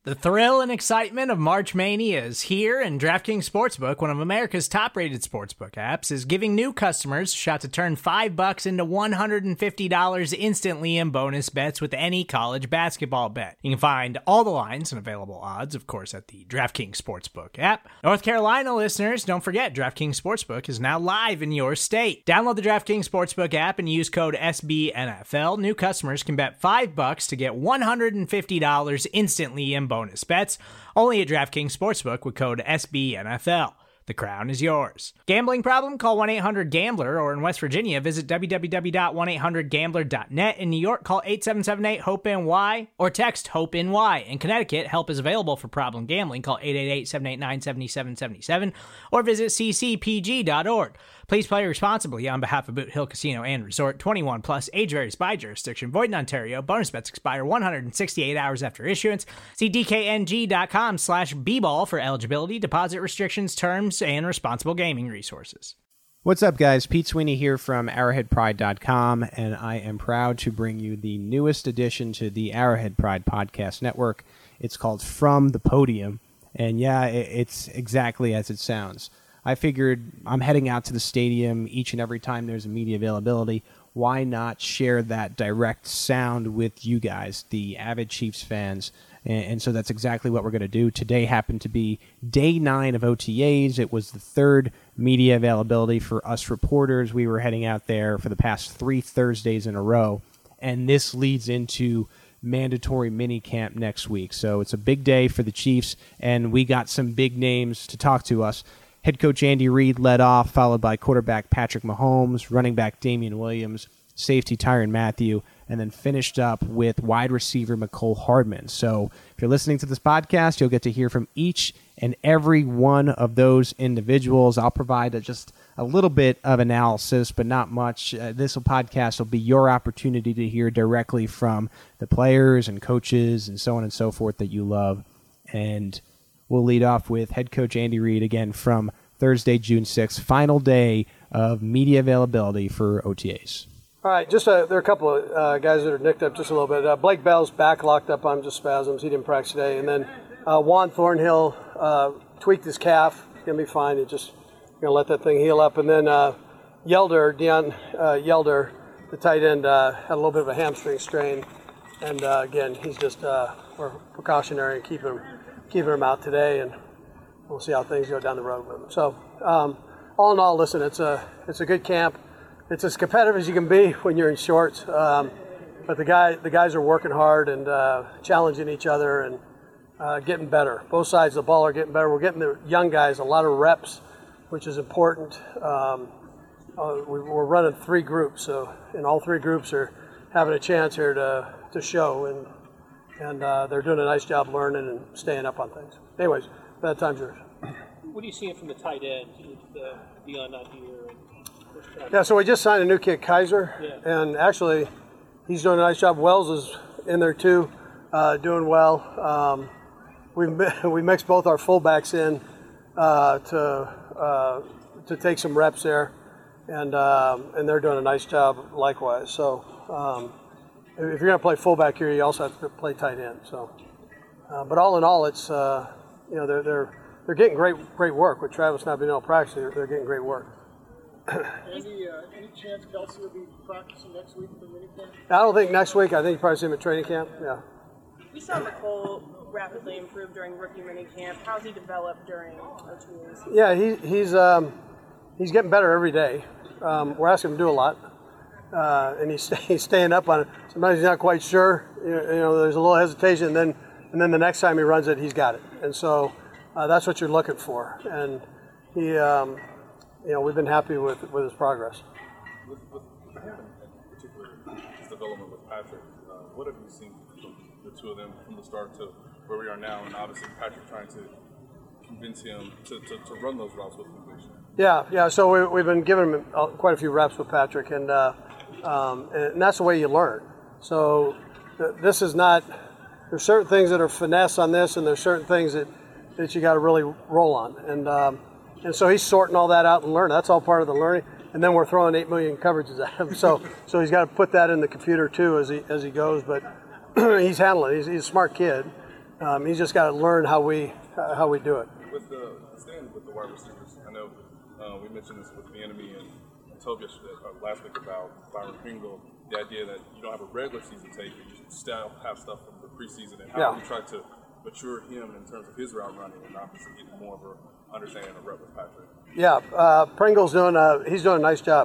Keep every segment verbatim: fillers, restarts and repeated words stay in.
The thrill and excitement of March Mania is here, and DraftKings Sportsbook, one of America's top-rated sportsbook apps, is giving new customers a shot to turn five bucks into one hundred fifty dollars instantly in bonus bets with any college basketball bet. You can find all the lines and available odds, of course, at the DraftKings Sportsbook app. North Carolina listeners, don't forget, DraftKings Sportsbook is now live in your state. Download the DraftKings Sportsbook app and use code S B N F L. New customers can bet five bucks to get one hundred fifty dollars instantly in bonus bets, only at DraftKings Sportsbook with code S B N F L. The crown is yours. Gambling problem? Call one eight hundred gambler, or in West Virginia, visit w w w dot one eight hundred gambler dot net. In New York, call eight seven seven eight hope N Y or text HOPE-NY. In Connecticut, help is available for problem gambling. Call eight eight eight, seven eight nine, seven seven seven seven or visit c c p g dot org. Please play responsibly on behalf of Boot Hill Casino and Resort. twenty-one plus, age varies by jurisdiction. Void in Ontario. Bonus bets expire one hundred sixty-eight hours after issuance. See d k n g dot com slash b ball for eligibility, deposit restrictions, terms, and responsible gaming resources. What's up, guys? Pete Sweeney here from arrowhead pride dot com, and I am proud to bring you the newest addition to the Arrowhead Pride Podcast Network. It's called From the Podium, and yeah, it's exactly as it sounds. I figured I'm heading out to the stadium each and every time there's a media availability. Why not share that direct sound with you guys, the avid Chiefs fans? And, and so that's exactly what we're going to do. Today happened to be day nine of O T As. It was the third media availability for us reporters. We were heading out there for the past three Thursdays in a row. And this leads into mandatory minicamp next week. So it's a big day for the Chiefs, and we got some big names to talk to us. Head coach Andy Reid led off, followed by quarterback Patrick Mahomes, running back Damian Williams, safety Tyrann Mathieu, and then finished up with wide receiver Mecole Hardman. So if you're listening to this podcast, you'll get to hear from each and every one of those individuals. I'll provide a, just a little bit of analysis, but not much. Uh, this podcast will be your opportunity to hear directly from the players and coaches and so on and so forth that you love. And we'll lead off with head coach Andy Reid again from Thursday, June sixth, final day of media availability for O T As. All right, just uh, there are a couple of uh, guys that are nicked up just a little bit. Uh, Blake Bell's back locked up on just spasms. He didn't practice today. And then uh, Juan Thornhill uh, tweaked his calf. He's going to be fine. He just going to let that thing heal up. And then uh, Yelder, Deion uh, Yelder, the tight end, uh, had a little bit of a hamstring strain. And uh, again, he's just uh, we're precautionary and keeping him, keeping him out today. And we'll see how things go down the road with him. So um, all in all, listen, it's a it's a good camp. It's as competitive as you can be when you're in shorts, um, but the guy, the guys are working hard and uh, challenging each other and uh, getting better. Both sides of the ball are getting better. We're getting the young guys a lot of reps, which is important. Um, uh, we, we're running three groups, so and all three groups are having a chance here to to show, and and uh, they're doing a nice job learning and staying up on things. Anyways, bad time's yours. What are you seeing from the tight end, uh, Deion not here? Yeah, so we just signed a new kid, Kaiser, yeah. and actually he's doing a nice job. Wells is in there too, uh, doing well. Um, we we mixed both our fullbacks in uh, to uh, to take some reps there, and um, and they're doing a nice job likewise. So um, if you're going to play fullback here, you also have to play tight end. So, uh, but all in all, it's uh, you know they're they're they're getting great great work with Travis not being able to practice. They're, they're getting great work. Any, uh, any chance Kelsey will be practicing next week for minicamp? I don't think next week. I think you probably see him at training camp. Yeah. We saw Mecole rapidly improve during rookie minicamp. How's he developed during O T As? Yeah, he, he's um, he's getting better every day. Um, we're asking him to do a lot, uh, and he's, he's staying up on it. Sometimes he's not quite sure. You know, you know, there's a little hesitation, and then and then the next time he runs it, he's got it. And so uh, that's what you're looking for. And he. Um, You know, we've been happy with with his progress. With, with him in particular, his development with Patrick, uh, what have you seen from the two of them from the start to where we are now? And obviously Patrick trying to convince him to, to, to run those routes with conviction. Yeah, yeah. So we, we've been giving him quite a few reps with Patrick, and uh, um, and that's the way you learn. So th- this is not. There's certain things that are finesse on this, and there's certain things that, that you got to really roll on, and. Um, And so he's sorting all that out and learning. That's all part of the learning. And then we're throwing eight million coverages at him. So so he's got to put that in the computer too as he as he goes. But he's handling it. He's, he's a smart kid. Um, he's just got to learn how we uh, how we do it. With the staying with the wide receivers, I know uh, we mentioned this with the enemy and told yesterday uh, last week about Byron Pringle, the idea that you don't have a regular season tape, but you still have stuff from the preseason, and how Yeah. you try to mature him in terms of his route running and obviously getting more of an understanding of rep with Patrick. Yeah, uh, Pringle's doing a, he's doing a nice job.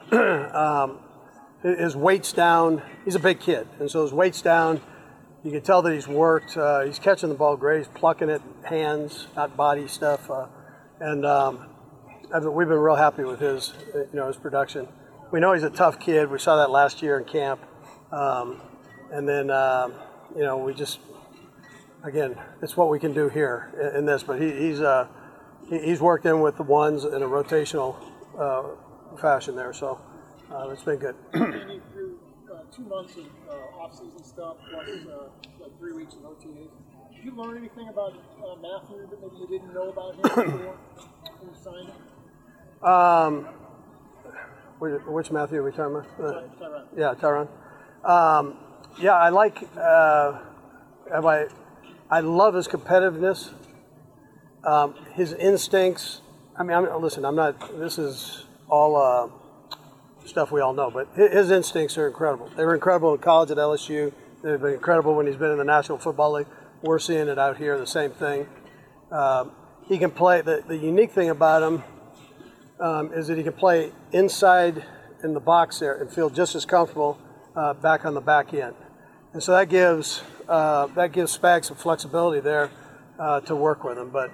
um, his weight's down. He's a big kid, and so his weight's down. You can tell that he's worked. Uh, he's catching the ball great. He's plucking it, hands, not body stuff. Uh, and um, I've, we've been real happy with his, you know, his production. We know he's a tough kid. We saw that last year in camp. Um, and then, um, you know, we just, again, it's what we can do here in, in this. But he, he's uh, he, he's worked in with the ones in a rotational uh, fashion there. So uh, it's been good. Andy, through uh, two months of uh, off-season stuff, plus uh, like three weeks of O T As, did you learn anything about uh, Matthew that maybe you didn't know about him before when you signed him? Um, which, which Matthew are we talking about? Uh, Tyrann. yeah, Tyrann. Um, yeah, I like. Uh, have I? I love his competitiveness. Um, his instincts. I mean, I'm, listen. I'm not. This is all uh, stuff we all know, but his, his instincts are incredible. They were incredible in college at L S U. They've been incredible when he's been in the National Football League. We're seeing it out here. The same thing. Um, he can play. The, the unique thing about him um, is that he can play inside in the box there and feel just as comfortable uh, back on the back end. And so that gives uh, that gives Spags some flexibility there uh, to work with him. But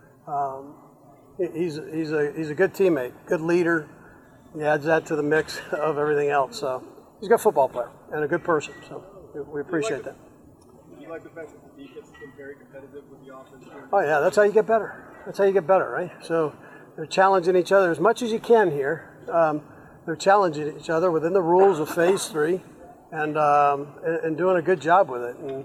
um, he's he's a he's a good teammate, good leader. He adds that to the mix of everything else. So he's a good football player and a good person. So we, we appreciate that. Do you like the fact that the defense has been very competitive with the offense? Oh yeah, that's how you get better. That's how you get better, right? So they're challenging each other as much as you can here. Um, they're challenging each other within the rules of Phase Three, and um, and, and doing a good job with it. And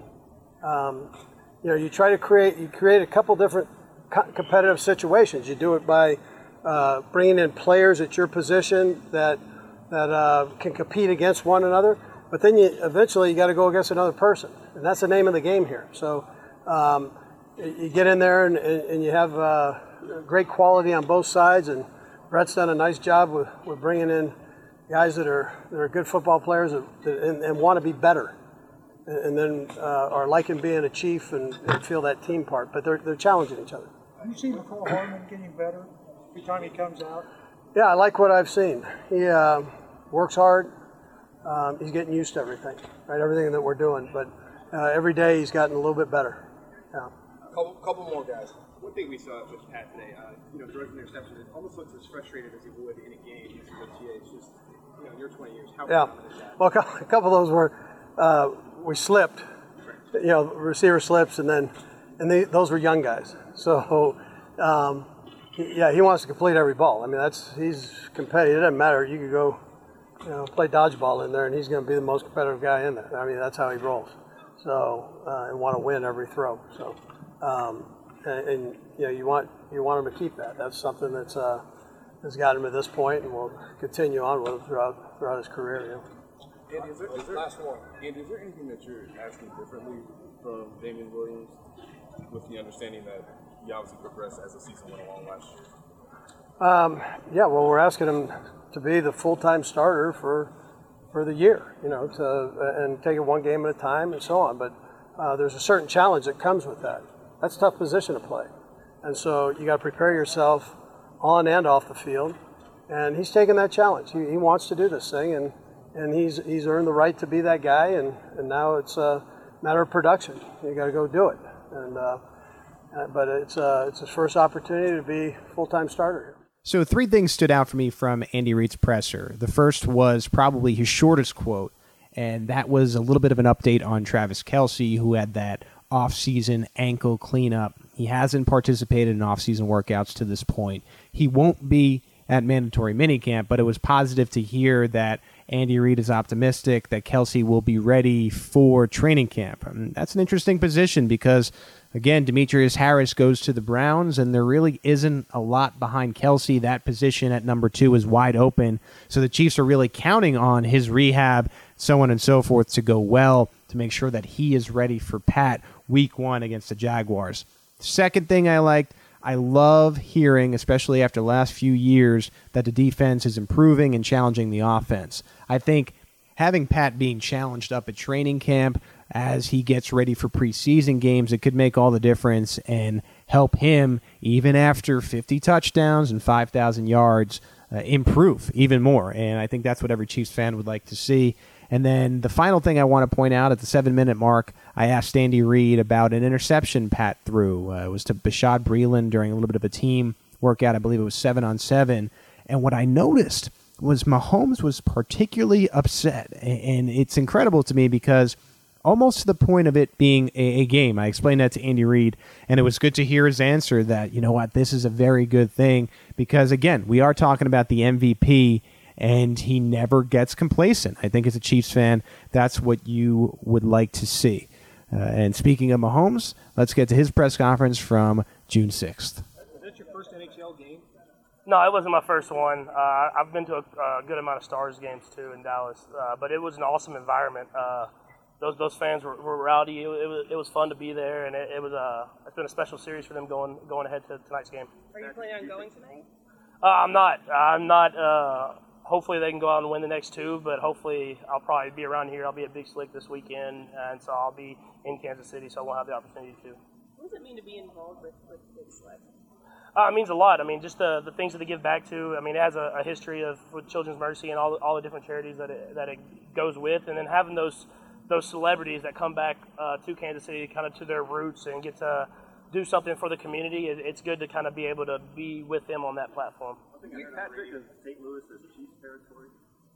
um, you know, you try to create you create a couple different co- competitive situations. You do it by uh, bringing in players at your position that that uh, can compete against one another. But then you eventually you got to go against another person, and that's the name of the game here. So um, you get in there and, and you have uh, great quality on both sides. And Brett's done a nice job with, with bringing in guys that are that are good football players that, that, and, and want to be better, and, and then uh, are liking being a chief and, and feel that team part. But they're they're challenging each other. Have you seen McCall Harmon getting better every time he comes out? Yeah, I like what I've seen. He uh, works hard. Um, he's getting used to everything, right? Everything that we're doing. But uh, every day he's gotten a little bit better. Yeah. Couple, couple more guys. One thing we saw with Pat today, uh, you know, throwing an interception, it almost looks as frustrated as he would in a game. This is O T A. It's just, you know, in your twenty years, how Yeah. common is that? Well, a couple of those were uh, we slipped. You know, receiver slips, and then and they, those were young guys. So um, he, yeah, he wants to complete every ball. I mean, that's he's competitive. It doesn't matter. You could go, you know, play dodgeball in there, and he's going to be the most competitive guy in there. I mean, that's how he rolls. So uh, and want to win every throw. So um, and, and you know, you want you want him to keep that. That's something that's uh, has got him to this point, and will continue on with him throughout throughout his career. You know. Andy, is there, is there, Last one. Andy, is there anything that you're asking differently from Damian Williams, with the understanding that he obviously progressed as the season went along last year? Um, yeah, well, we're asking him to be the full-time starter for for the year, you know, to and take it one game at a time and so on. But uh, there's a certain challenge that comes with that. That's a tough position to play, and so you got to prepare yourself on and off the field. And he's taking that challenge. He, he wants to do this thing, and and he's he's earned the right to be that guy. And, and now it's a matter of production. You got to go do it. And uh, but it's uh, it's his first opportunity to be full-time starter here. So three things stood out for me from Andy Reid's presser. The first was probably his shortest quote, and that was a little bit of an update on Travis Kelce, who had that off-season ankle cleanup. He hasn't participated in off-season workouts to this point. He won't be at mandatory minicamp, but it was positive to hear that Andy Reid is optimistic that Kelce will be ready for training camp. And that's an interesting position because, again, Demetrius Harris goes to the Browns, and there really isn't a lot behind Kelce. That position at number two is wide open. So the Chiefs are really counting on his rehab, so on and so forth, to go well to make sure that he is ready for Pat. week one against the Jaguars. Second thing I liked, I love hearing, especially after the last few years, that the defense is improving and challenging the offense. I think having Pat being challenged up at training camp as he gets ready for preseason games, it could make all the difference and help him, even after fifty touchdowns and five thousand yards, uh, improve even more. And I think that's what every Chiefs fan would like to see. And then the final thing I want to point out, at the seven-minute mark, I asked Andy Reid about an interception Pat threw. Uh, it was to Bashaud Breeland during a little bit of a team workout. I believe it was seven on seven. And what I noticed was Mahomes was particularly upset. And it's incredible to me because almost to the point of it being a, a game. I explained that to Andy Reid, and it was good to hear his answer that, you know what, this is a very good thing because, again, we are talking about the M V P, and he never gets complacent. I think as a Chiefs fan, that's what you would like to see. Uh, and speaking of Mahomes, let's get to his press conference from June sixth. Was that your first N H L game? No, it wasn't my first one. Uh, I've been to a, a good amount of Stars games, too, in Dallas. Uh, but it was an awesome environment. Uh, those those fans were, were rowdy. It, it, was, it was fun to be there, and it, it was uh, it's been a special series for them going going ahead to tonight's game. Are you planning on going tonight? Uh, I'm not. I'm not. Uh, hopefully they can go out and win the next two, but hopefully I'll probably be around here. I'll be at Big Slick this weekend, and so I'll be in Kansas City, so I won't have the opportunity to. What does it mean to be involved with, with Big Slick? Uh, it means a lot. I mean, just the, the things that they give back to. I mean, it has a, a history of with Children's Mercy and all the, all the different charities that it, that it goes with, and then having those those celebrities that come back uh, to Kansas City, kind of to their roots, and get to do something for the community. It, it's good to kind of be able to be with them on that platform. I think I heard Patrick of Saint Louis as Chiefs territory.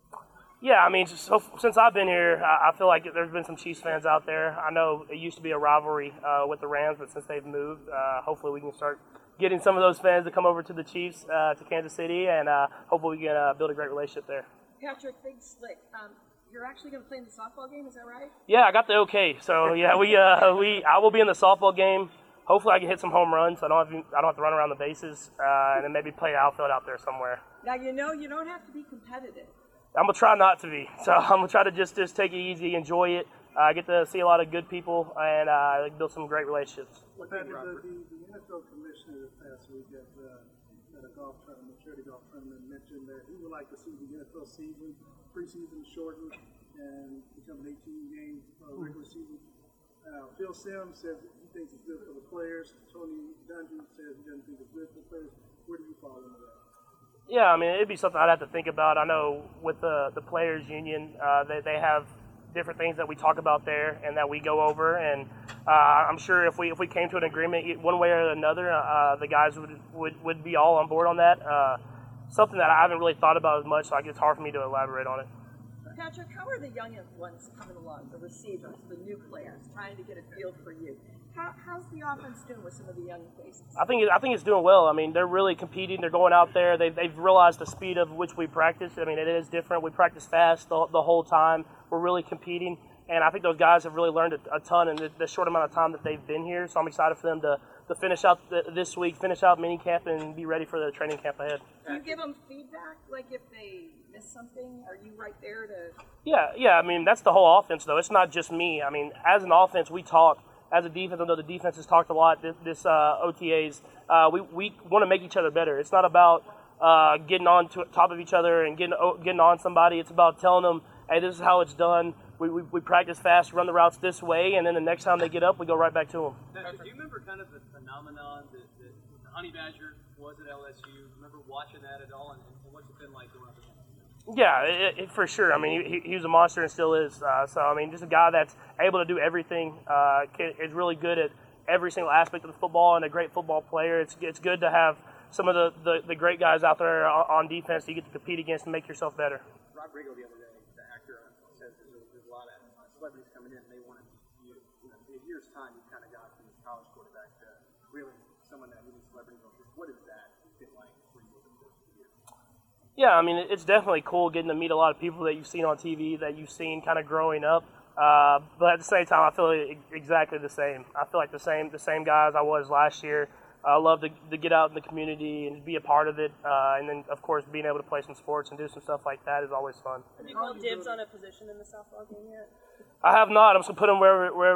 Yeah, I mean, so since I've been here, I feel like there's been some Chiefs fans out there. I know it used to be a rivalry uh, with the Rams, but since they've moved, uh, hopefully we can start getting some of those fans to come over to the Chiefs, uh, to Kansas City, and uh, hopefully we can uh, build a great relationship there. Patrick, Big Slick, um, you're actually going to play in the softball game, is that right? Yeah, I got the okay. So yeah, we uh, we I will be in the softball game. Hopefully, I can hit some home runs. So I don't have to, I don't have to run around the bases, uh, and then maybe play outfield out there somewhere. Now you know you don't have to be competitive. I'm gonna try not to be. So I'm gonna try to just just take it easy, enjoy it. I uh, get to see a lot of good people and uh, build some great relationships. What the, the, the N F L commissioner this past week at, uh, at a golf tournament, charity golf tournament, mentioned that he would like to see the N F L season, preseason shortened, and become an eighteen-game uh, regular season. Uh, Phil Simms says he thinks it's good for the players. Tony Dungy says he doesn't think it's good for the players. Where do you fall into that? Yeah, I mean, it'd be something I'd have to think about. I know with the, the players' union, uh, they, they have different things that we talk about there and that we go over. And uh, I'm sure if we if we came to an agreement one way or another, uh, the guys would, would, would be all on board on that. Uh, something that I haven't really thought about as much, so I guess it's hard for me to elaborate on it. Patrick, how are the young ones coming along, the receivers, the new players, trying to get a feel for you? How, how's the offense doing with some of the young faces? I think it, I think it's doing well. I mean, they're really competing. They're going out there. They've, they've realized the speed of which we practice. I mean, it is different. We practice fast the, the whole time. We're really competing. And I think those guys have really learned a, a ton in the, the short amount of time that they've been here. So I'm excited for them to, to finish out the, this week, finish out mini camp, and be ready for the training camp ahead. Do you give them feedback, like if they miss something? Are you right there to... Yeah, yeah. I mean, that's the whole offense, though. It's not just me. I mean, as an offense, we talk. As a defense, I know the defense has talked a lot this, this uh, O T As. Uh, we we want to make each other better. It's not about uh, getting on to top of each other and getting getting on somebody. It's about telling them, hey, this is how it's done. We, we, we practice fast, run the routes this way, and then the next time they get up, we go right back to them. Do you remember kind of the phenomenon that, that the Honey Badger was at L S U? Do you remember watching that at all, and, and what's it been like going up against him? Yeah, it, it, for sure. I mean, he, he was a monster and still is. Uh, so, I mean, just a guy that's able to do everything. Uh, can, is really good at every single aspect of the football and a great football player. It's it's good to have some of the, the, the great guys out there on defense that you get to compete against and make yourself better. Rob Riggle the other day, the actor, said that there's, there's a lot of celebrities coming in and they want to you, you know, in a year's time, you kind of got from this college quarterback to really someone that really celebrity. What is that been like for you over the course of the year? Yeah, I mean, it's definitely cool getting to meet a lot of people that you've seen on T V, that you've seen kind of growing up. Uh, but at the same time, I feel exactly the same. I feel like the same the same guys I was last year. I love to, to get out in the community and be a part of it. Uh, and then, of course, being able to play some sports and do some stuff like that is always fun. Have you called dibs on a position in the softball game yet? I have not. I'm just going to put them wherever, wherever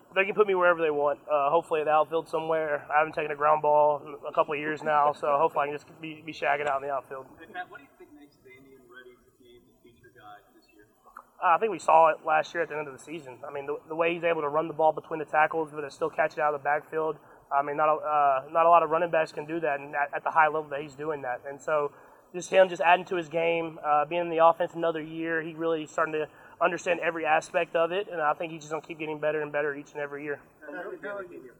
they can put me wherever they want. Uh, hopefully at the outfield somewhere. I haven't taken a ground ball in a couple of years now, so hopefully I can just be, be shagging out in the outfield. Hey, Pat, what do you think makes Damian ready to be the feature guy this year? Uh, I think we saw it last year at the end of the season. I mean, the, the way he's able to run the ball between the tackles, but still catch it out of the backfield. I mean, not a, uh, not a lot of running backs can do that, and at, at the high level that he's doing that. And so just him just adding to his game, uh, being in the offense another year, he really starting to understand every aspect of it, and I think he's just going to keep getting better and better each and every year. How how you guys just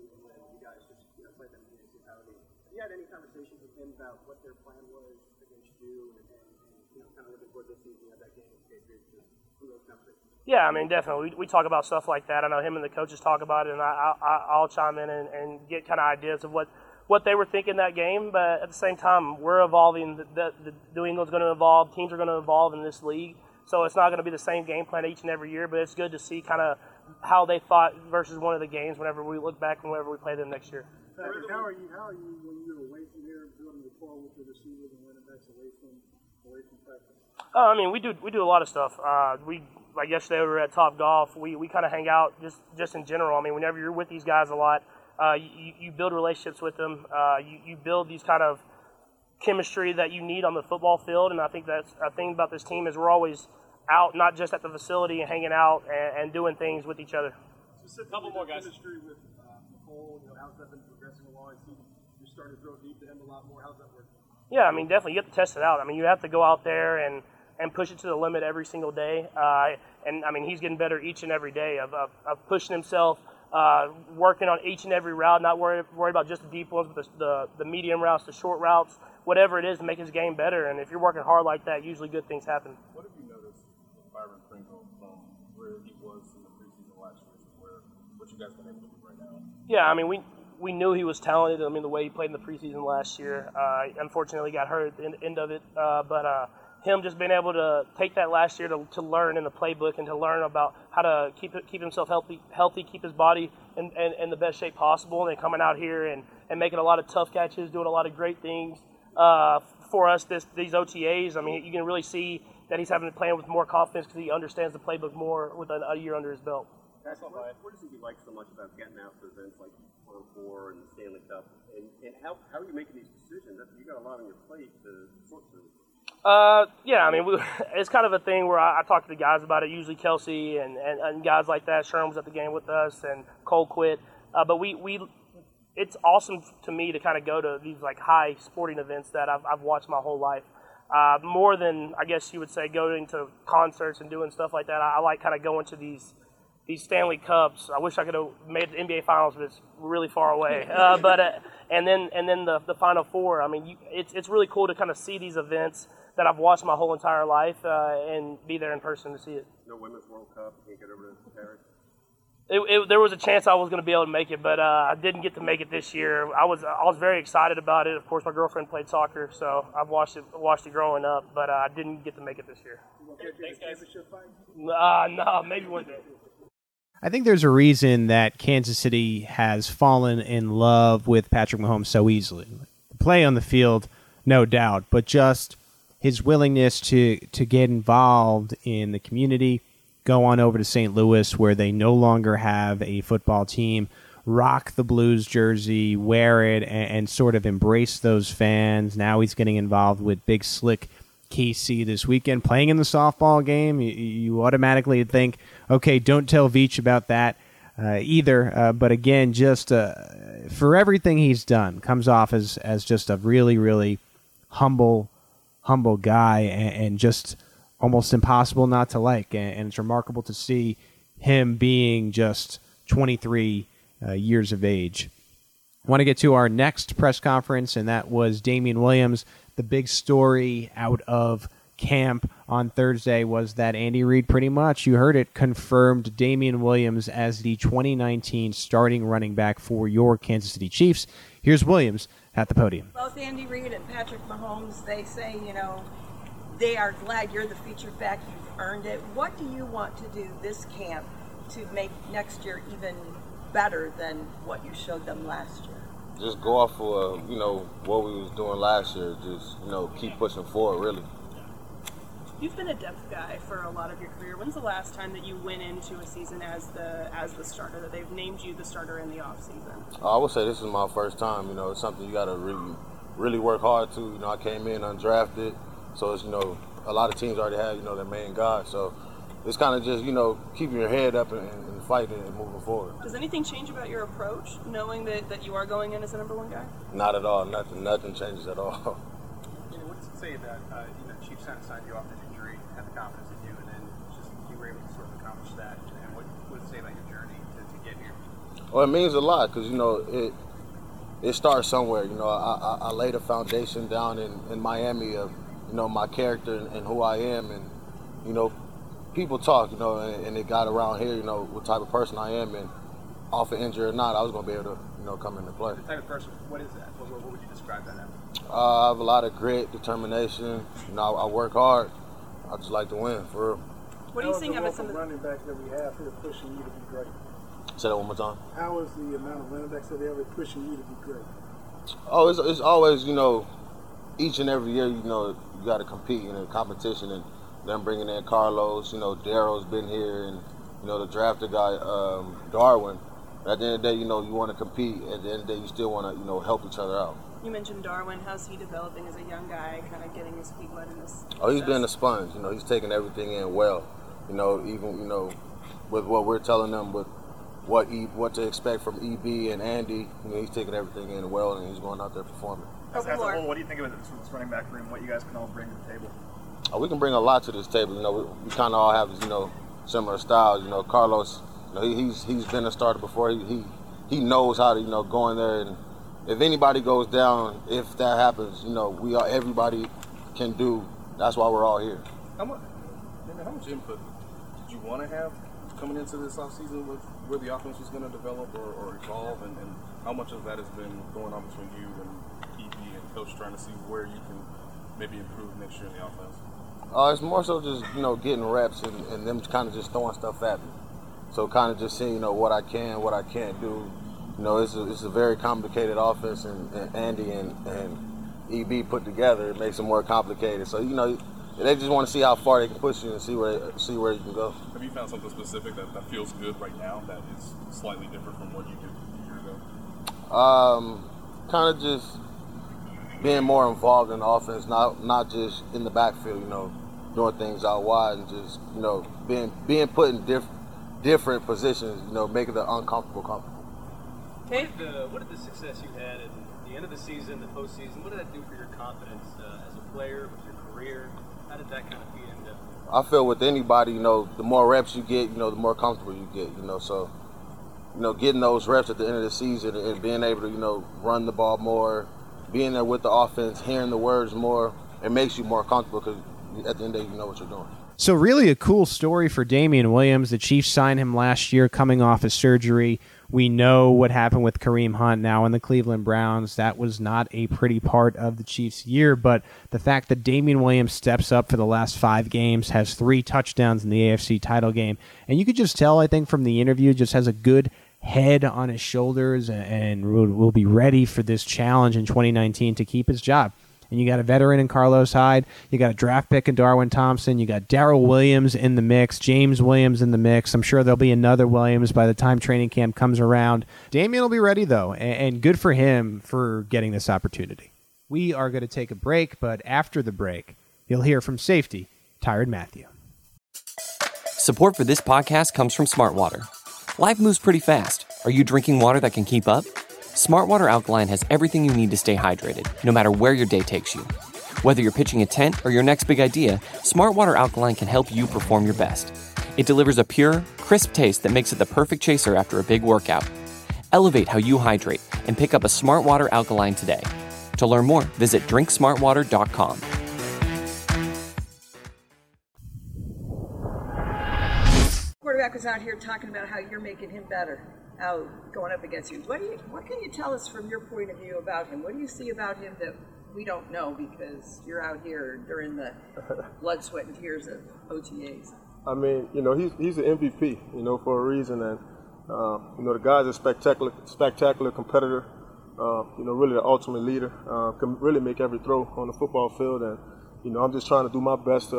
you know, played them in municipality. Have you had any conversations with him about what their plan was against you, and, and, and you know, kind of looking forward this season at that game with Patriots? Who those conversations? Yeah, I mean, definitely. We, we talk about stuff like that. I know him and the coaches talk about it, and I, I, I'll chime in and, and get kind of ideas of what, what they were thinking that game. But at the same time, we're evolving. The, the, the New England's going to evolve. Teams are going to evolve in this league. So it's not going to be the same game plan each and every year, but it's good to see kind of how they thought versus one of the games whenever we look back and whenever we play them next year. Patrick, how are you? How are you when you're away from here, building rapport with the receivers and running backs away from away from practice? Uh, I mean, we do we do a lot of stuff. Uh, we like yesterday we were at Top Golf. We we kind of hang out just just in general. I mean, whenever you're with these guys a lot, uh, you you build relationships with them. Uh, you you build these kind of chemistry that you need on the football field, and I think that's a thing about this team is we're always out, not just at the facility and hanging out and, and doing things with each other. Just a couple more guys. Chemistry with uh, Nicole, you know, how's that been progressing along? I see you're starting to throw deep to him a lot more. How's that working? Yeah, I mean, definitely you have to test it out. I mean, you have to go out there and, and push it to the limit every single day. Uh, and I mean, he's getting better each and every day of, of, of pushing himself, uh, working on each and every route, not worried worried about just the deep ones, but the, the the medium routes, the short routes, whatever it is to make his game better. And if you're working hard like that, usually good things happen. What have you noticed with Byron Pringle from where he was in the preseason last year to where what you guys been able to do right now? Yeah, I mean, we we knew he was talented. I mean, the way he played in the preseason last year, uh, unfortunately got hurt at the end, end of it. Uh, but uh, him just being able to take that last year to, to learn in the playbook and to learn about how to keep it, keep himself healthy, healthy, keep his body in, in, in the best shape possible, and then coming out here and, and making a lot of tough catches, doing a lot of great things uh, for us this, these O T As. I mean, you can really see that he's having to play with more confidence because he understands the playbook more with a, a year under his belt. That's what, what does he like so much about getting out to events like Final Four and the Stanley Cup? And, and how, how are you making these decisions? You got a lot on your plate to sort through. Uh, yeah, I mean, we, it's kind of a thing where I, I talk to the guys about it, usually Kelsey and, and, and guys like that. Sherm was at the game with us and Cole quit. Uh, but we, we, it's awesome to me to kind of go to these like high sporting events that I've, I've watched my whole life. Uh, more than, I guess you would say, going to concerts and doing stuff like that. I, I like kind of going to these these Stanley Cups. I wish I could have made the N B A Finals, but it's really far away. Uh, but uh, and then and then the the Final Four. I mean, you, it's it's really cool to kind of see these events that I've watched my whole entire life uh, and be there in person to see it. No Women's World Cup. You can't get over to Paris. It, it, there was a chance I was going to be able to make it, but uh, I didn't get to make it this year. I was I was very excited about it. Of course, my girlfriend played soccer, so I've watched it watched it growing up, but uh, I didn't get to make it this year. Thanks, guys. Uh, no, maybe one day. I think there's a reason that Kansas City has fallen in love with Patrick Mahomes so easily. The play on the field, no doubt, but just his willingness to, to get involved in the community, go on over to Saint Louis where they no longer have a football team, rock the Blues jersey, wear it, and, and sort of embrace those fans. Now he's getting involved with Big Slick K C this weekend, playing in the softball game. You, you automatically think, okay, don't tell Veach about that uh, either. Uh, but again, just uh, for everything he's done, comes off as, as just a really, really humble, humble guy, and, and just almost impossible not to like. And, and it's remarkable to see him being just twenty-three uh, years of age. I want to get to our next press conference, and that was Damien Williams. The big story out of camp on Thursday was that Andy Reid pretty much, you heard it, confirmed Damien Williams as the twenty nineteen starting running back for your Kansas City Chiefs. Here's Williams at the podium. Both Andy Reid and Patrick Mahomes, they say, you know, they are glad you're the featured back. You've earned it. What do you want to do this camp to make next year even better than what you showed them last year? Just go off for, you know, what we was doing last year. Just, you know, keep pushing forward, really. You've been a depth guy for a lot of your career. When's the last time that you went into a season as the as the starter, that they've named you the starter in the offseason? I would say this is my first time. You know, it's something you got to really, really work hard to. You know, I came in undrafted, so it's, you know, a lot of teams already have, you know, their main guy. So it's kind of just, you know, keeping your head up and, and fighting and moving forward. Does anything change about your approach, knowing that, that you are going in as the number one guy? Not at all. Nothing. Nothing changes at all. You know, what's to say that uh, you know, Chiefs signed you off an injury, had the confidence in you, and then just you were able to sort of accomplish that? And what what does it say about your journey to, to get here? Well, it means a lot because, you know, it it starts somewhere. You know, I, I, I laid a foundation down in, in Miami of, you know, my character and, and who I am, and, you know, people talk, you know, and, and it got around here, you know, what type of person I am, and off an injury or not, I was going to be able to, you know, come into play. The type of person, what is that? What, what would you describe that as? Uh, I have a lot of grit, determination. You know, I, I work hard. I just like to win, for real. What are you seeing about some of the running backs that we have here pushing you to be great? Say that one more time. How is the amount of running backs that they have pushing you to be great? Oh, it's, it's always, you know, each and every year, you know, you got to compete in a competition, and them bringing in Carlos, you know, Daryl's been here, and, you know, the drafted guy, um, Darwin. At the end of the day, you know, you want to compete. At the end of the day, you still want to, you know, help each other out. You mentioned Darwin. How's he developing as a young guy, kind of getting his feet wet in this? Oh, he's been a sponge. You know, he's taking everything in well. You know, even, you know, with what we're telling them, with what e, what to expect from E B and Andy, you know, he's taking everything in well, and he's going out there performing. As, as a whole, what do you think of this, this running back room? What you guys can all bring to the table? Oh, we can bring a lot to this table. You know, we, we kind of all have, you know, similar styles. You know, Carlos, you know, he, he's he's been a starter before. He, he he knows how to, you know, go in there, and if anybody goes down, if that happens, you know, we are everybody can do. That's why we're all here. How much, how much input did you want to have coming into this offseason with where the offense was going to develop or, or evolve, and, and how much of that has been going on between you and E B and coach trying to see where you can maybe improve next year in the offense? Uh, it's more so just, you know, getting reps and, and them kind of just throwing stuff at me. So kind of just seeing, you know, what I can, what I can't do. You know, it's a, it's a very complicated offense, and, and Andy and, and E B put together, it makes it more complicated. So, you know, they just want to see how far they can push you and see where see where you can go. Have you found something specific that, that feels good right now that is slightly different from what you did a year ago? Um, kind of just being more involved in the offense, not not just in the backfield, you know, doing things out wide, and just, you know, being being put in diff, different positions, you know, making the uncomfortable comfortable. Okay. What did, the, what did the success you had at the end of the season, the postseason, what did that do for your confidence uh, as a player, with your career? How did that kind of feed into? I feel with anybody, you know, the more reps you get, you know, the more comfortable you get, you know, so, you know, getting those reps at the end of the season and being able to, you know, run the ball more, being there with the offense, hearing the words more, it makes you more comfortable because at the end of the day, you know what you're doing. So really a cool story for Damien Williams. The Chiefs signed him last year coming off his surgery. We know what happened with Kareem Hunt now in the Cleveland Browns. That was not a pretty part of the Chiefs' year, but the fact that Damien Williams steps up for the last five games, has three touchdowns in the A F C title game, and you could just tell, I think, from the interview, just has a good head on his shoulders and will be ready for this challenge in twenty nineteen to keep his job. And you got a veteran in Carlos Hyde. You got a draft pick in Darwin Thompson. You got Darrell Williams in the mix, James Williams in the mix. I'm sure there'll be another Williams by the time training camp comes around. Damien will be ready, though, and good for him for getting this opportunity. We are going to take a break, but after the break, you'll hear from safety, Tyrann Mathieu. Support for this podcast comes from Smartwater. Life moves pretty fast. Are you drinking water that can keep up? Smartwater Alkaline has everything you need to stay hydrated, no matter where your day takes you. Whether you're pitching a tent or your next big idea, Smartwater Alkaline can help you perform your best. It delivers a pure, crisp taste that makes it the perfect chaser after a big workout. Elevate how you hydrate and pick up a Smartwater Alkaline today. To learn more, visit drink smartwater dot com. Quarterback was out here talking about how you're making him better. How going up against you. What do you, what can you tell us from your point of view about him? What do you see about him that we don't know because you're out here during the blood, sweat, and tears of O T As? I mean, you know, he's he's an M V P, you know, for a reason, and uh, you know, the guy's a spectacular, spectacular competitor. Uh, you know, really the ultimate leader. Uh, can really make every throw on the football field, and you know, I'm just trying to do my best to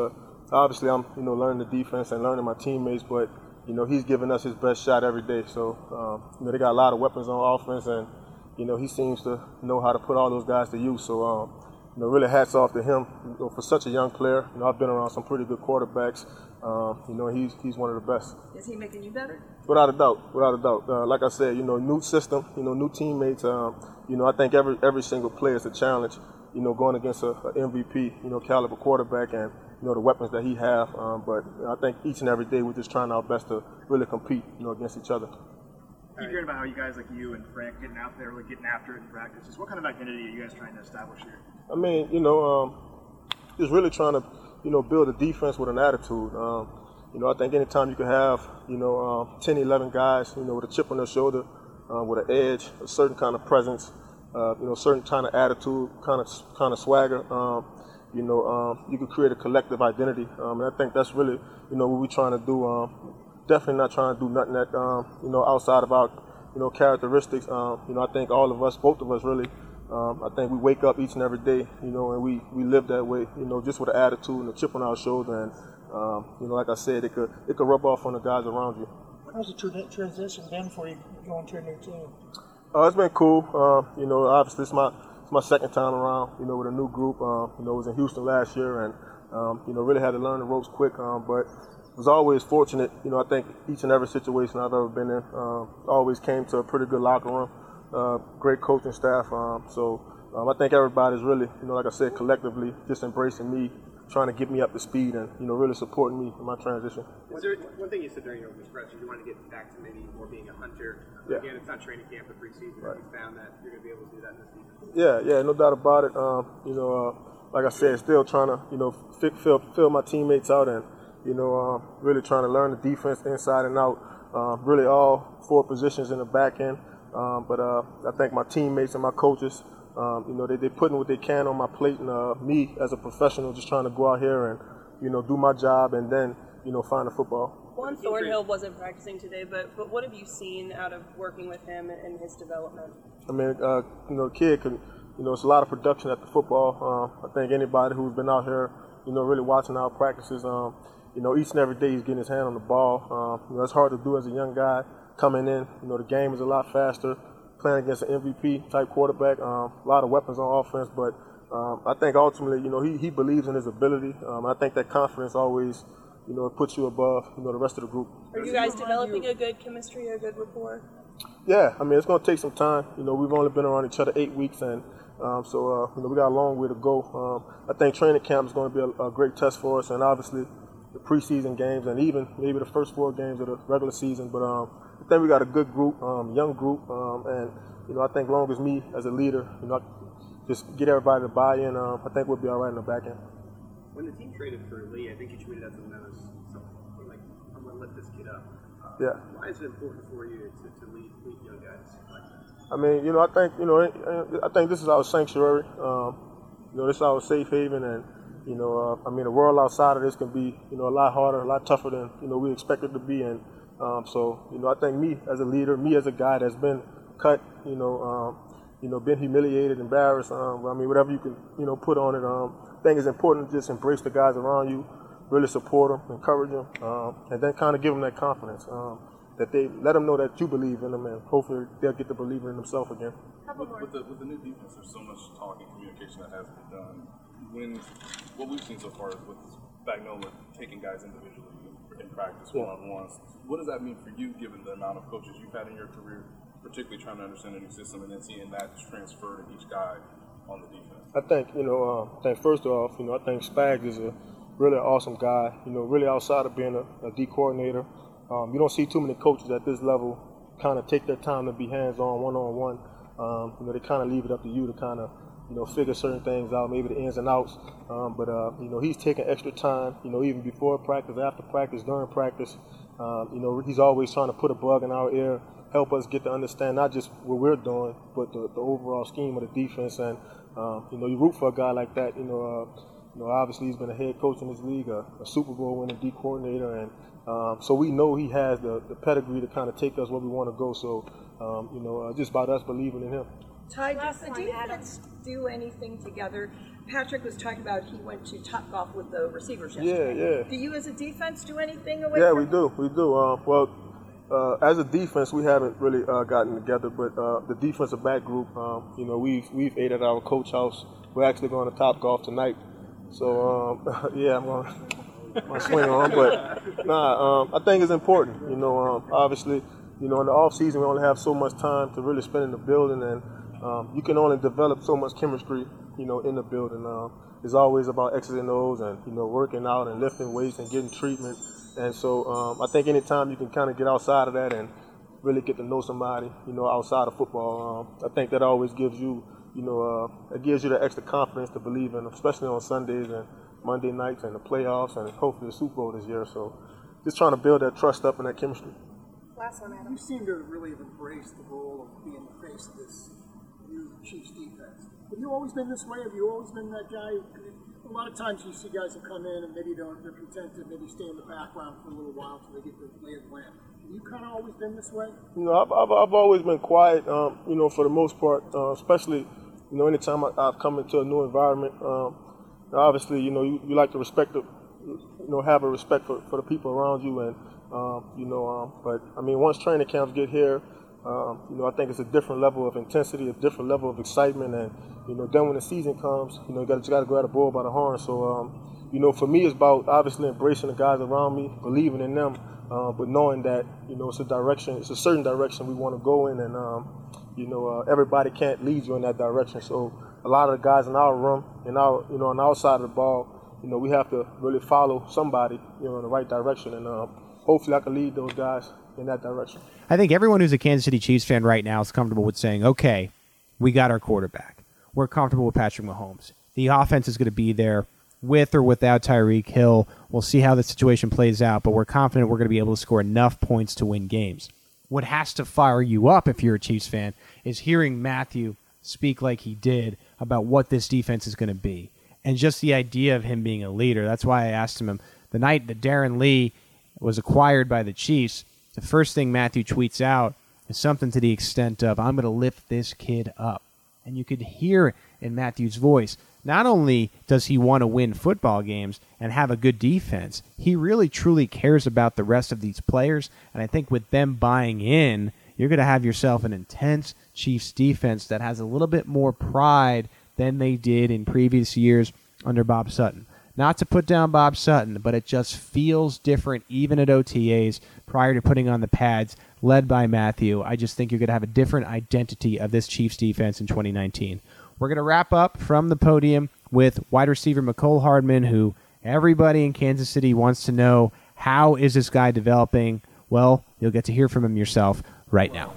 obviously I'm, you know, learning the defense and learning my teammates, but, you know, he's giving us his best shot every day. So, um, you know, they got a lot of weapons on offense, and, you know, he seems to know how to put all those guys to use. So, um, you know, really hats off to him, you know, for such a young player. You know, I've been around some pretty good quarterbacks. Um, you know, he's he's one of the best. Is he making you better? Without a doubt, without a doubt. Uh, like I said, you know, new system, you know, new teammates. Um, you know, I think every every single player is a challenge. You know, going against a, a M V P, you know, caliber quarterback, and you know the weapons that he have. Um, but you know, I think each and every day we're just trying our best to really compete, you know, against each other. Keep hearing about how you guys like you and Frank getting out there, really getting after it in practices. What kind of identity are you guys trying to establish here? I mean, you know, um, just really trying to, you know, build a defense with an attitude. Um, you know, I think anytime you can have, you know, um, ten, eleven guys, you know, with a chip on their shoulder, uh, with an edge, a certain kind of presence, uh, you know, certain kind of attitude, kind of kind of swagger, um, you know, um, you can create a collective identity. Um, and I think that's really, you know, what we're trying to do. Um, definitely not trying to do nothing that, um, you know, outside of our, you know, characteristics. Um, you know, I think all of us, both of us really, Um, I think we wake up each and every day, you know, and we, we live that way, you know, just with an attitude and a chip on our shoulder. And, um, you know, like I said, it could it could rub off on the guys around you. How's the tra- transition been for you going to a new team? Uh, it's been cool. Uh, you know, obviously it's my it's my second time around, you know, with a new group. Um, you know, I was in Houston last year and, um, you know, really had to learn the ropes quick. Um, but was always fortunate. You know, I think each and every situation I've ever been in, um, always came to a pretty good locker room. Uh, great coaching staff. Um, so um, I think everybody's really, you know, like I said, collectively just embracing me, trying to get me up to speed and, you know, really supporting me in my transition. Was there one thing you said during your opening press is you want to get back to maybe more being a hunter? Yeah. Again, it's not training camp or preseason. Right. You found that you're going to be able to do that in this season. Yeah, yeah, no doubt about it. Um, you know, uh, like I said, still trying to, you know, fill, fill my teammates out and, you know, uh, really trying to learn the defense inside and out. Uh, really all four positions in the back end. Um, but uh, I think my teammates and my coaches, um, you know, they, they're putting what they can on my plate. And uh, me, as a professional, just trying to go out here and, you know, do my job and then, you know, find the football. Juan Thornhill wasn't practicing today, but, but what have you seen out of working with him and his development? I mean, uh, you know, the kid can, you know, it's a lot of production at the football. Um, I think anybody who's been out here, you know, really watching our practices, um, you know, each and every day he's getting his hand on the ball. Um, you know, it's hard to do as a young guy. Coming in, you know, the game is a lot faster, playing against an M V P type quarterback, um, a lot of weapons on offense, but um, I think ultimately, you know, he, he believes in his ability. Um, I think that confidence always, you know, puts you above, you know, the rest of the group. Are you guys developing a good chemistry or a good rapport? Yeah, I mean, it's going to take some time. You know, we've only been around each other eight weeks, and um, so, uh, you know, we got a long way to go. Um, I think training camp is going to be a, a great test for us, and obviously the preseason games and even maybe the first four games of the regular season, but um, I think we got a good group, um, young group, um, and you know I think long as me as a leader, you know, just get everybody to buy in, um, I think we'll be all right in the back end. When the team traded for Lee, I think you tweeted out something that was something like, "I'm going to lift this kid up." Uh, yeah. Why is it important for you to, to lead, lead young guys like that? I mean, you know, I think you know, I think this is our sanctuary. Um, you know, this is our safe haven, and you know, uh, I mean, the world outside of this can be, you know, a lot harder, a lot tougher than you know we expect it to be, and. Um, so, you know, I think me as a leader, me as a guy that's been cut, you know, um, you know, been humiliated, embarrassed, um, I mean, whatever you can, you know, put on it. Um, I think it's important to just embrace the guys around you, really support them, encourage them, um, and then kind of give them that confidence, um, that they let them know that you believe in them, and hopefully they'll get to believing in themselves again. With, with, the, with the new defense, there's so much talk and communication that has to be done. When what we've seen so far is with Spagnuolo taking guys individually in practice, yeah. one-on-ones. What does that mean for you, given the amount of coaches you've had in your career, particularly trying to understand the new system and then seeing that transfer to each guy on the defense? I think, you know, uh, I think first off, you know, I think Spags is a really awesome guy. You know, really outside of being a, a D coordinator, um, you don't see too many coaches at this level kind of take their time to be hands-on, one-on-one. Um, you know, they kind of leave it up to you to kind of, you know, figure certain things out, maybe the ins and outs. Um, but, uh, you know, he's taking extra time, you know, even before practice, after practice, during practice. Um, you know, he's always trying to put a bug in our ear, help us get to understand not just what we're doing, but the, the overall scheme of the defense. And, um, you know, you root for a guy like that. You know, uh, you know, obviously he's been a head coach in this league, a, a Super Bowl winning D coordinator. And um, so we know he has the, the pedigree to kind of take us where we want to go. So, um, you know, uh, just about us believing in him. Ty, does the defense do anything together? Patrick was talking about he went to Top Golf with the receivers yesterday. Yeah, yeah. Do you as a defense do anything away Yeah, from we do. We do. Uh, well, uh, as a defense, we haven't really uh, gotten together, but uh, the defensive back group, um, you know, we've we've ate at our coach house. We're actually going to Top Golf tonight. So, um, yeah, I'm going to swing on. But, nah, um, I think it's important. You know, um, obviously, you know, in the off season, we only have so much time to really spend in the building, and um, you can only develop so much chemistry, you know, in the building. Um, it's always about X's and O's and, you know, working out and lifting weights and getting treatment. And so um, I think anytime you can kind of get outside of that and really get to know somebody, you know, outside of football, um, I think that always gives you, you know, uh, it gives you the extra confidence to believe in, especially on Sundays and Monday nights and the playoffs and hopefully the Super Bowl this year. So just trying to build that trust up and that chemistry. Last one, Adam. You seem to really have embraced the role of being the face of this new Chiefs defense. Have you always been this way? Have you always been that guy? A lot of times you see guys that come in and maybe don't, they're content to maybe stay in the background for a little while until they get the lay of the land. Have you kind of always been this way? You know, I've, I've, I've always been quiet, um, you know, for the most part, uh, especially, you know, anytime I, I've come into a new environment. Um, obviously, you know, you, you like to respect, the, you know, have a respect for, for the people around you. And, um, you know, um, but, I mean, once training camps get here, Um, you know, I think it's a different level of intensity, a different level of excitement, and you know, then when the season comes, you know, you got you got to grab the bull by the horn. So, um, you know, for me, it's about obviously embracing the guys around me, believing in them, uh, but knowing that you know it's a direction, it's a certain direction we want to go in, and um, you know, uh, everybody can't lead you in that direction. So, a lot of the guys in our room, in our, you know, on our side of the ball, you know, we have to really follow somebody, you know, in the right direction, and uh, hopefully, I can lead those guys in that direction. I think everyone who's a Kansas City Chiefs fan right now is comfortable with saying, okay, we got our quarterback. We're comfortable with Patrick Mahomes. The offense is going to be there with or without Tyreek Hill. We'll see how the situation plays out, but we're confident we're going to be able to score enough points to win games. What has to fire you up if you're a Chiefs fan is hearing Matthew speak like he did about what this defense is going to be. And just the idea of him being a leader. That's why I asked him the night that Darren Lee was acquired by the Chiefs, the first thing Matthew tweets out is something to the extent of, I'm going to lift this kid up. And you could hear it in Matthew's voice. Not only does he want to win football games and have a good defense, he really truly cares about the rest of these players. And I think with them buying in, you're going to have yourself an intense Chiefs defense that has a little bit more pride than they did in previous years under Bob Sutton. Not to put down Bob Sutton, but it just feels different even at O T As prior to putting on the pads, led by Matthew. I just think you're going to have a different identity of this Chiefs defense in twenty nineteen. We're going to wrap up from the podium with wide receiver Mecole Hardman, who everybody in Kansas City wants to know, how is this guy developing? Well, you'll get to hear from him yourself right now.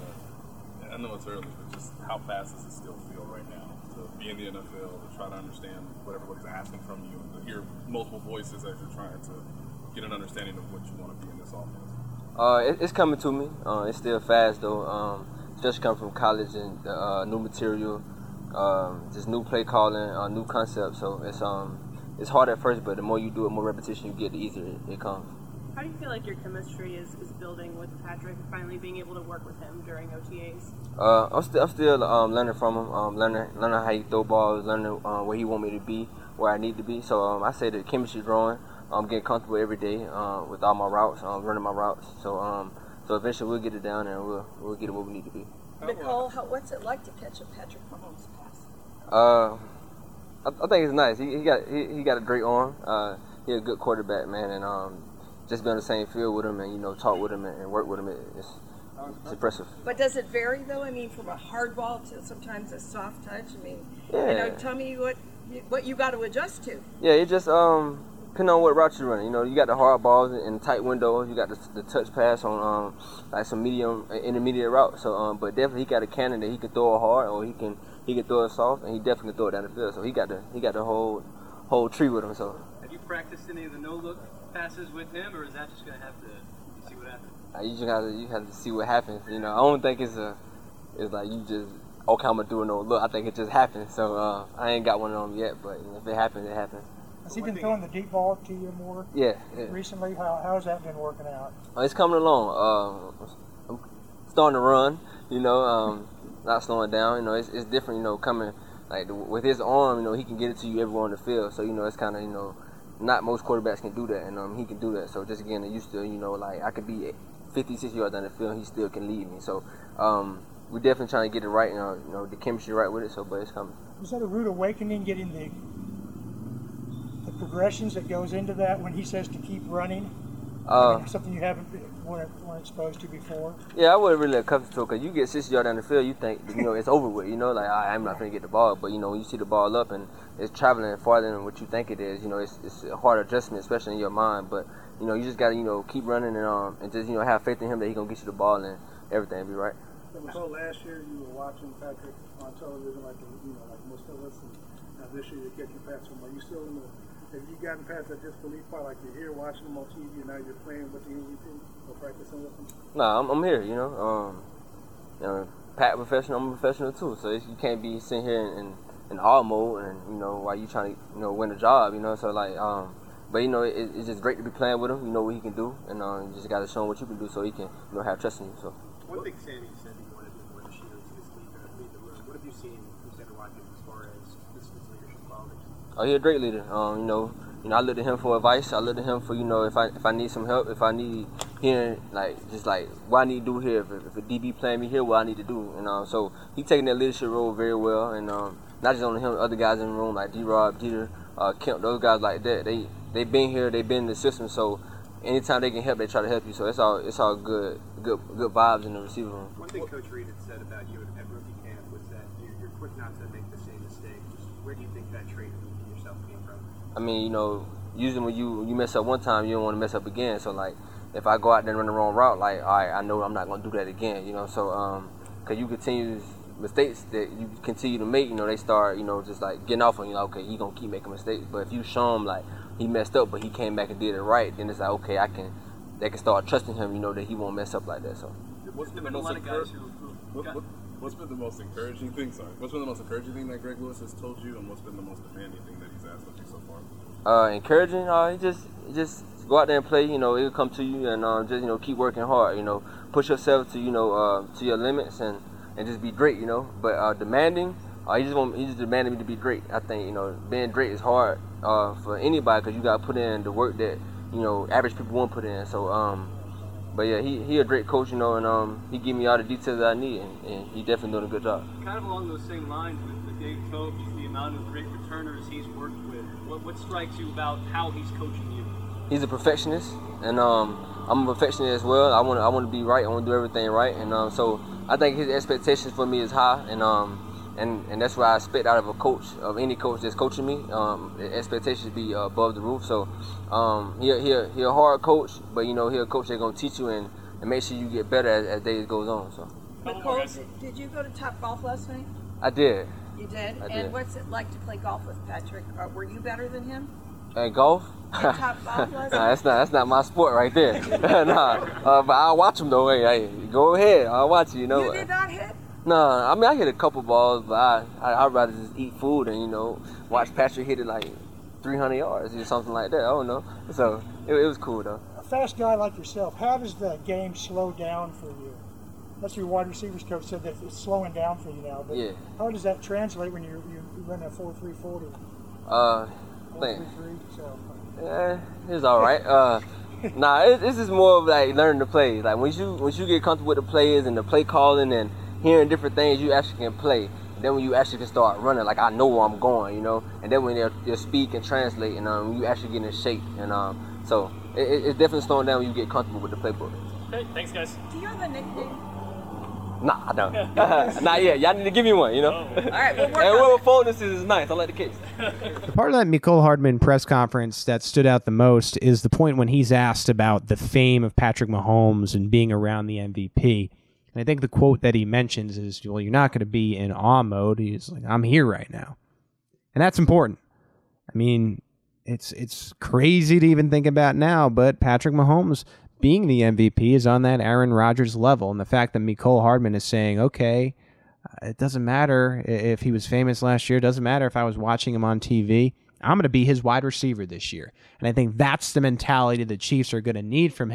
I know it's early, but just how fast does it still feel right now to be in the N F L, to try to understand what everybody's asking from you, and to hear multiple voices as you're trying to get an understanding of what you want to be in this offense? Uh, it, it's coming to me. Uh, it's still fast though. Um, just coming from college and uh, new material, um, just new play calling, uh, new concepts. So it's um, it's hard at first, but the more you do it, more repetition you get, the easier it, it comes. How do you feel like your chemistry is, is building with Patrick, finally being able to work with him during O T As? Uh, I'm, st- I'm still um, learning from him, um, learning learning how he throw balls, learning uh, where he want me to be, where I need to be. So um, I say the chemistry growing. I'm getting comfortable every day uh, with all my routes, um, running my routes. So um, so eventually we'll get it down and we'll we'll get it where we need to be. Mecole, how, what's it like to catch a Patrick Mahomes pass? Uh, I, I think it's nice. He, he got he, he got a great arm. Uh, he's a good quarterback, man, and um, just be on the same field with him and you know talk with him and, and work with him. It, it's, it's impressive. But does it vary though? I mean, from a hard ball to sometimes a soft touch. I mean, yeah. you know, tell me what you, what you got to adjust to. Yeah, it just um. Depending on what route you're running, you know, you got the hard balls in tight windows. You got the, the touch pass on um, like some medium, uh, intermediate route. So, um, but definitely he got a cannon that he can throw it hard, or he can he can throw it soft, and he definitely can throw it down the field. So he got the he got the whole whole tree with him. So. Have you practiced any of the no look passes with him, or is that just gonna have to see what happens? Uh, you just have to you have to see what happens. You know, I don't think it's a it's like you just okay, I'm gonna do a no look. I think it just happens. So uh, I ain't got one of them yet, but you know, if it happens, it happens. Has he been throwing the deep ball to you more? Yeah. yeah. Recently, how how's that been working out? Uh, it's coming along. Uh, I'm starting to run. You know, um, not slowing down. You know, it's, it's different. You know, coming like the, with his arm, you know, he can get it to you everywhere on the field. So you know, it's kind of you know, not most quarterbacks can do that, and um, he can do that. So just again, used to you know, like I could be fifty, sixty yards down the field, and he still can lead me. So um, we're definitely trying to get it right. You know, you know, the chemistry right with it. So, but it's coming. Was that a rude awakening, getting the the progressions that goes into that when he says to keep running? Uh, I mean, something you haven't weren't, weren't exposed to before. Yeah, I wasn't really accustomed to it because you get sixty yards down the field, you think you know it's over with. You know, like I'm not gonna get the ball, but you know when you see the ball up and it's traveling farther than what you think it is, you know it's it's a hard adjustment, especially in your mind. But you know you just gotta you know keep running and um and just you know have faith in him that he gonna get you the ball and everything will be right. So last year you were watching Patrick on television like you know like most of us, and now this year you're catching passes from. Are you still in the? Have you gotten past that disbelief part, like you're here watching them on T V and now you're playing with the M V P or practicing with them? No, I'm, I'm here, you know. Um, you know, Pat professional, I'm a professional too. So it's, you can't be sitting here in, in, in all mode and, you know, while you trying to, you know, win a job, you know. So, like, um, but, you know, it, it's just great to be playing with him. You know what he can do. And uh, you just got to show him what you can do so he can, you know, have trust in you. So. One thing Sammy said he wanted to do more this year is lead the, lead the room. What have you seen from Sammy Watkins as far as this leadership qualities? Oh, he's a great leader. Um, you know, you know, I look to him for advice. I look to him for, you know, if I if I need some help, if I need hearing, like, just like what I need to do here. If, if a D B playing me here, what I need to do. And um, so he taking that leadership role very well. And um, not just only him, other guys in the room like D-Rob, Dieter, uh, Kemp, those guys like that. They they been here, they been in the system. So anytime they can help, they try to help you. So it's all it's all good good good vibes in the receiver room. One thing Coach Reed had said about you at rookie camp was that you're, you're quick not to make the same mistake. Just where do you think that trait in yourself came from? I mean, you know, usually when you when you mess up one time, you don't want to mess up again. So like, if I go out there and run the wrong route, like, all right, I know I'm not gonna do that again. You know, so um, cause you continue mistakes that you continue to make, you know, they start, you know, just like getting off on you. Like, okay, he gonna keep making mistakes. But if you show him like he messed up, but he came back and did it right, then it's like, okay, I can, they can start trusting him. You know that he won't mess up like that. So. What's been the most encouraging? What, what, what's been the most encouraging thing? Sorry, what's been the most encouraging thing that Greg Lewis has told you, and what's been the most demanding thing that he's asked of you so far? Uh, encouraging, uh, just just go out there and play. You know, it'll come to you, and um, just you know, keep working hard. You know, push yourself to you know uh, to your limits, and, and just be great. You know, but uh, demanding, uh, he just want he just demanded me to be great. I think you know, being great is hard uh, for anybody because you got to put in the work that you know average people won't put in. So, um, but yeah, he he a great coach, you know, and um, he give me all the details that I need, and, and he definitely doing a good job. Kind of along those same lines with, with Dave Tope, the amount of great returners he's worked with. What, what strikes you about how he's coaching you? He's a perfectionist, and um, I'm a perfectionist as well. I want to I want to be right. I want to do everything right, and um, so I think his expectations for me is high, and um, and and that's what I expect out of a coach, of any coach that's coaching me. Um, the expectations be uh, above the roof. So um, he he he a hard coach, but you know he a coach that's gonna teach you and, and make sure you get better as, as days goes on. So. Nicole, did you go to Top Golf last night? I did. You did? I and did. what's it like to play golf with Patrick? Uh, were you better than him? And golf? In Top Golf last Nah, that's not that's not my sport right there. nah, uh, but I'll watch him though. Hey, hey, go ahead. I'll watch you. You know. You did not hit? No, I mean I hit a couple balls, but I, I I'd rather just eat food and you know watch Patrick hit it like three hundred yards or something like that. I don't know. So it, it was cool though. A fast guy like yourself, how does the game slow down for you? That's your wide receivers coach said that it's slowing down for you now. But yeah. How does that translate when you you run a four three forty? Uh, man. So. Yeah, it's all right. Uh, nah, it, this is more of like learning the plays. Like once you once you get comfortable with the plays and the play calling and hearing different things, you actually can play. And then when you actually can start running, like I know where I'm going, you know. And then when your your speed can translate, and um, you actually get in shape, and um, so it, it's definitely slowing down when you get comfortable with the playbook. Okay, thanks guys. Do you have a nickname? Nah, I don't. Not yet. Y'all need to give me one, you know. All right, we'll work and on whoever phone this is is nice. I like the case. The part of that Mecole Hardman press conference that stood out the most is the point when he's asked about the fame of Patrick Mahomes and being around the M V P. And I think the quote that he mentions is, well, you're not going to be in awe mode. He's like, I'm here right now. And that's important. I mean, it's it's crazy to even think about now, but Patrick Mahomes being the M V P is on that Aaron Rodgers level. And the fact that Mecole Hardman is saying, okay, uh, it doesn't matter if he was famous last year. It doesn't matter if I was watching him on T V. I'm going to be his wide receiver this year. And I think that's the mentality the Chiefs are going to need from him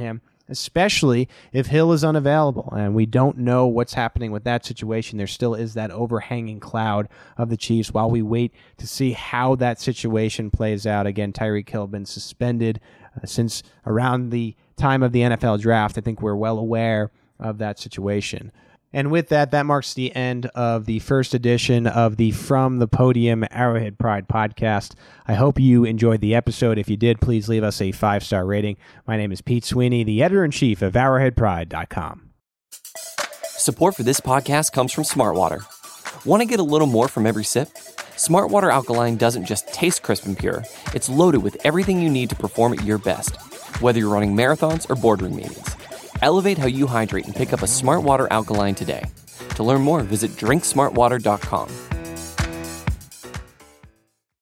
especially if Hill is unavailable. And we don't know what's happening with that situation. There still is that overhanging cloud of the Chiefs while we wait to see how that situation plays out. Again, Tyreek Hill been suspended uh, since around the time of the N F L draft. I think we're well aware of that situation. And with that, that marks the end of the first edition of the From the Podium Arrowhead Pride podcast. I hope you enjoyed the episode. If you did, please leave us a five-star rating. My name is Pete Sweeney, the editor-in-chief of arrowhead pride dot com. Support for this podcast comes from Smartwater. Want to get a little more from every sip? Smartwater Alkaline doesn't just taste crisp and pure. It's loaded with everything you need to perform at your best, whether you're running marathons or boardroom meetings. Elevate how you hydrate and pick up a Smartwater Alkaline today. To learn more, visit drink smart water dot com.